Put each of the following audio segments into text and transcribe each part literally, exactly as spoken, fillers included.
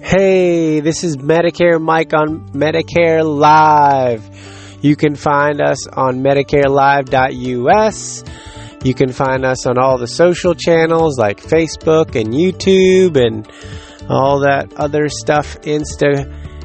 Hey, this is Medicare Mike on Medicare Live. You can find us on medicare live dot U S. You can find us on all the social channels like Facebook and YouTube and all that other stuff, Insta,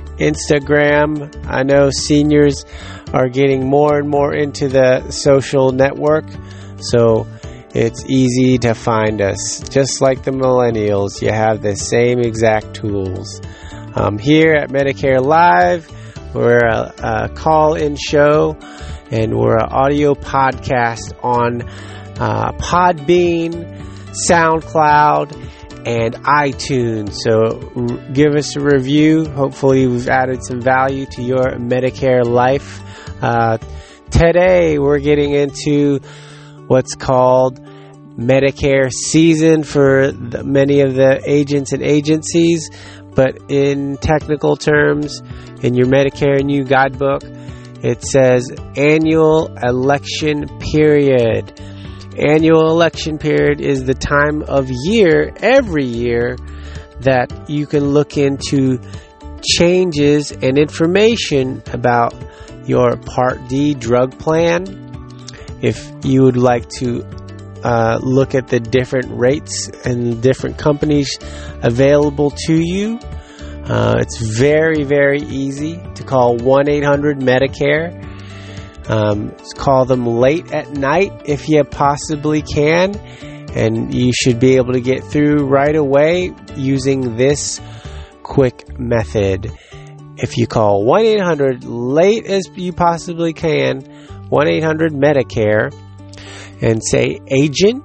Instagram. I know seniors are getting more and more into the social network, so it's easy to find us. Just like the millennials, you have the same exact tools. Um, here at Medicare Live, we're a, a call-in show, and we're an audio podcast on uh, Podbean, SoundCloud, and iTunes. So r- give us a review. Hopefully we've added some value to your Medicare life. Uh, today we're getting into what's called Medicare season for the, many of the agents and agencies, but in technical terms, in your Medicare New Guidebook, it says annual election period. Annual election period is the time of year, every year, that you can look into changes and information about your Part D drug plan. If you would like to uh, look at the different rates and different companies available to you, uh, it's very, very easy to call one eight hundred Medicare. Um, call them late at night if you possibly can, and you should be able to get through right away using this quick method. If you call one eight hundred late as you possibly can, one eight hundred Medicare, and say agent,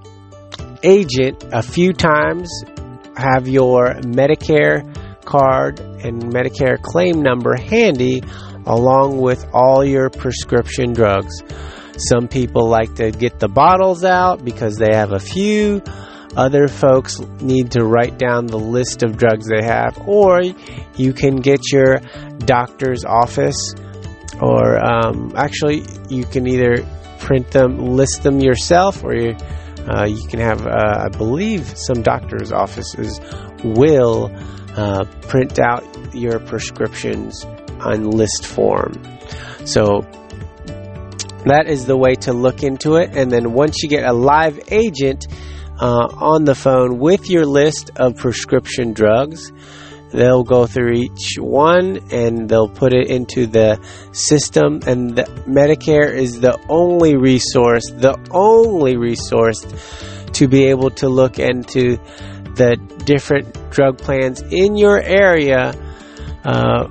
agent a few times, have your Medicare card and Medicare claim number handy, along with all your prescription drugs. Some people like to get the bottles out because they have a few. Other folks need to write down the list of drugs they have. Or you can get your doctor's office, or um, actually you can either print them, list them yourself, or you, uh, you can have, uh, I believe some doctor's offices will uh, print out your prescriptions on list form. So that is the way to look into it. And then once you get a live agent uh, on the phone with your list of prescription drugs, they'll go through each one and they'll put it into the system. And the Medicare is the only resource, the only resource to be able to look into the different drug plans in your area uh,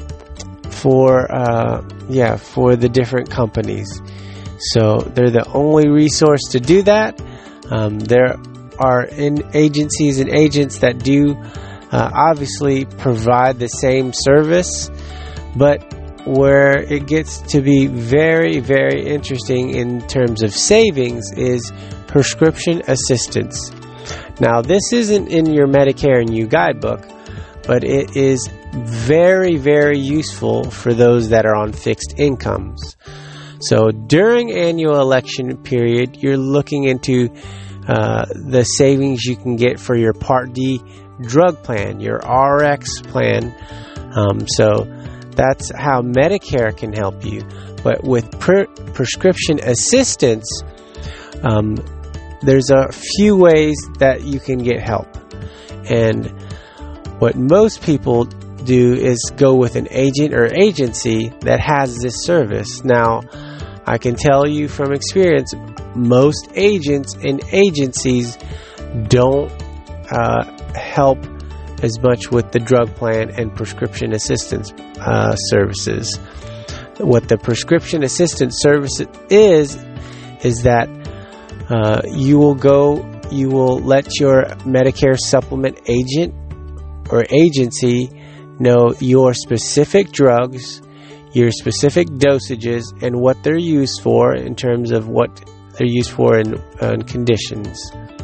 for uh, yeah for the different companies. So they're the only resource to do that. Um, there are in agencies and agents that do uh, obviously provide the same service, but where it gets to be very, very interesting in terms of savings is prescription assistance. Now, this isn't in your Medicare New Guidebook, but it is very, very useful for those that are on fixed incomes. So during annual election period, you're looking into uh, the savings you can get for your Part D drug plan, your R X plan. Um, so that's how Medicare can help you. But with pre- prescription assistance, um, there's a few ways that you can get help. And what most people do is go with an agent or agency that has this service. Now, I can tell you from experience, most agents and agencies don't uh, help as much with the drug plan and prescription assistance uh, services. What the prescription assistance service is, is that uh, you will go, you will let your Medicare supplement agent or agency know your specific drugs, your specific dosages, and what they're used for in terms of what they're used for in, uh, in conditions.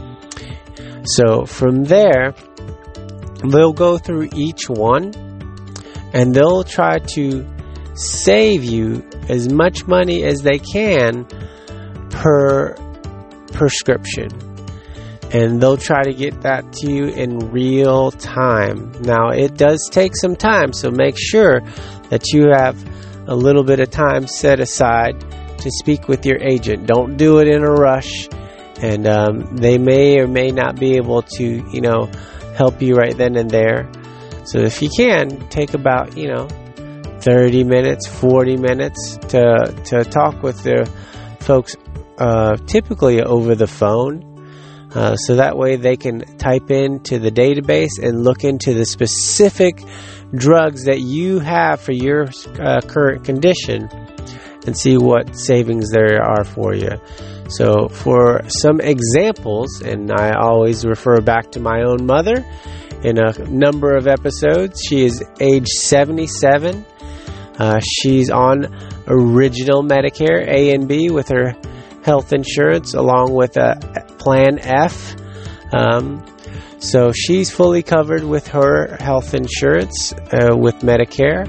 So from there, they'll go through each one and they'll try to save you as much money as they can per prescription. and they'll try to get that to you in real time. Now, it does take some time, so make sure that you have a little bit of time set aside to speak with your agent. Don't do it in a rush, and um, they may or may not be able to, you know, help you right then and there. So if you can, take about, you know, thirty minutes, forty minutes to to talk with the folks, uh, typically over the phone. Uh, so that way they can type into the database and look into the specific drugs that you have for your uh, current condition and see what savings there are for you. So for some examples, and I always refer back to my own mother in a number of episodes. She is age seventy-seven. Uh, she's on original Medicare A and B with her health insurance along with a Plan F. Um, so she's fully covered with her health insurance uh, with Medicare.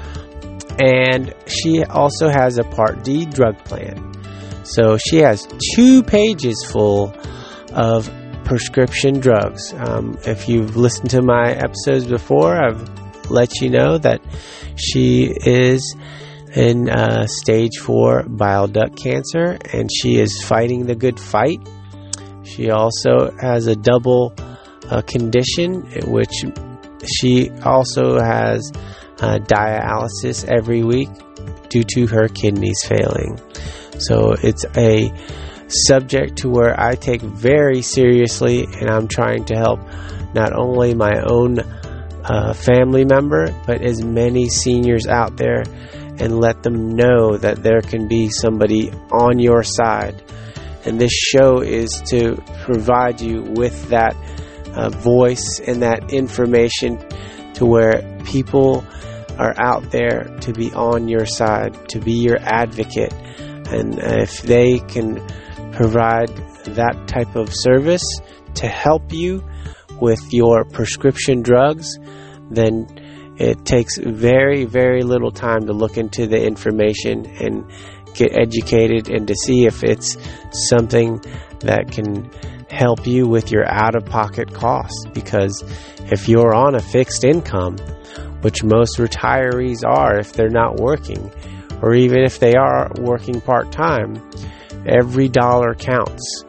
And she also has a Part D drug plan. So she has two pages full of prescription drugs. Um, if you've listened to my episodes before, I've let you know that she is in uh, stage four bile duct cancer, and she is fighting the good fight. She also has a double uh, condition, which she also has uh, dialysis every week due to her kidneys failing. So it's a subject to where I take very seriously, and I'm trying to help not only my own uh, family member, but as many seniors out there, and let them know that there can be somebody on your side. And this show is to provide you with that uh, voice and that information to where people are out there to be on your side, to be your advocate. And if they can provide that type of service to help you with your prescription drugs, then it takes very, very little time to look into the information and get educated and to see if it's something that can help you with your out-of-pocket costs. Because if you're on a fixed income, which most retirees are if they're not working, or even if they are working part-time, every dollar counts.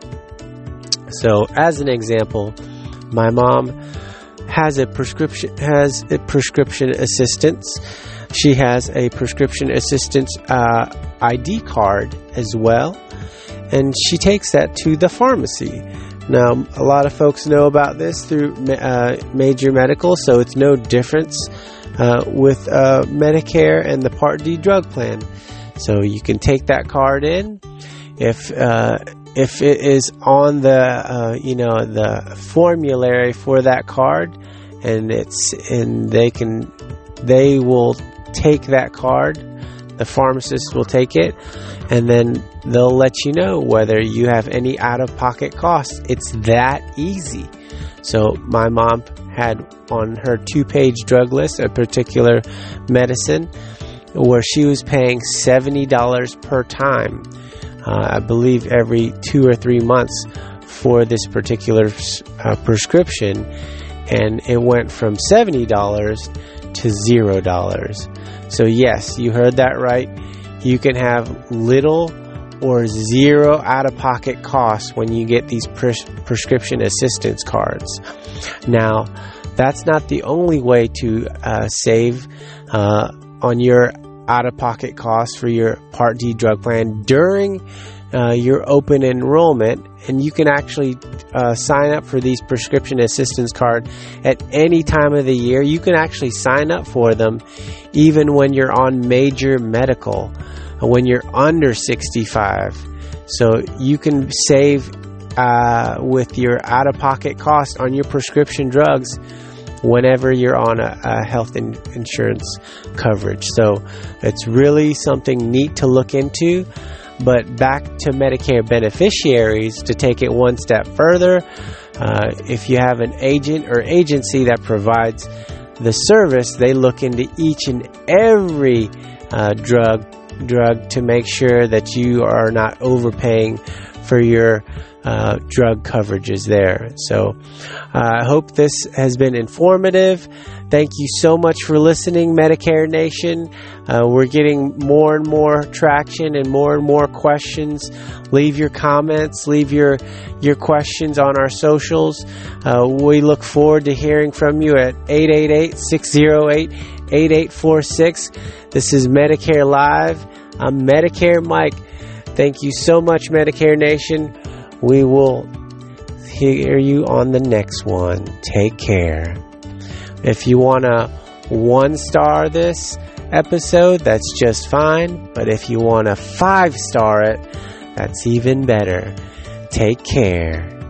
So as an example, my mom has a prescription has a prescription assistance. She has a prescription assistance uh, I D card as well, and she takes that to the pharmacy. Now, a lot of folks know about this through uh, Major Medical, so it's no difference uh, with uh, Medicare and the Part D drug plan. So you can take that card in. If uh, if it is on the uh, you know the formulary for that card, and it's and they can they will take that card, the pharmacist will take it, and then they'll let you know whether you have any out-of-pocket costs. It's that easy. So my mom had on her two-page drug list a particular medicine where she was paying seventy dollars per time. Uh, I believe every two or three months for this particular uh, prescription, and it went from seventy dollars to zero dollars. So yes, you heard that right. You can have little or zero out-of-pocket costs when you get these pres- prescription assistance cards. Now, that's not the only way to uh, save uh, on your out-of-pocket costs for your Part D drug plan during uh, your open enrollment, and you can actually uh, sign up for these prescription assistance cards at any time of the year. You can actually sign up for them even when you're on Major Medical, when you're under sixty-five. So you can save uh, with your out-of-pocket costs on your prescription drugs whenever you're on a, a health in, insurance coverage. So it's really something neat to look into. But back to Medicare beneficiaries, to take it one step further, uh, if you have an agent or agency that provides the service, they look into each and every uh, drug drug to make sure that you are not overpaying for your uh, drug coverages there. So uh, I hope this has been informative. Thank you so much for listening, Medicare Nation. Uh, we're getting more and more traction and more and more questions. Leave your comments, leave your your questions on our socials. Uh, we look forward to hearing from you at eight eight eight, six oh eight, eight eight four six. This is Medicare Live. I'm Medicare Mike. Thank you so much, Medicare Nation. We will hear you on the next one. Take care. If you want to one-star this episode, that's just fine. But if you want to five-star it, that's even better. Take care.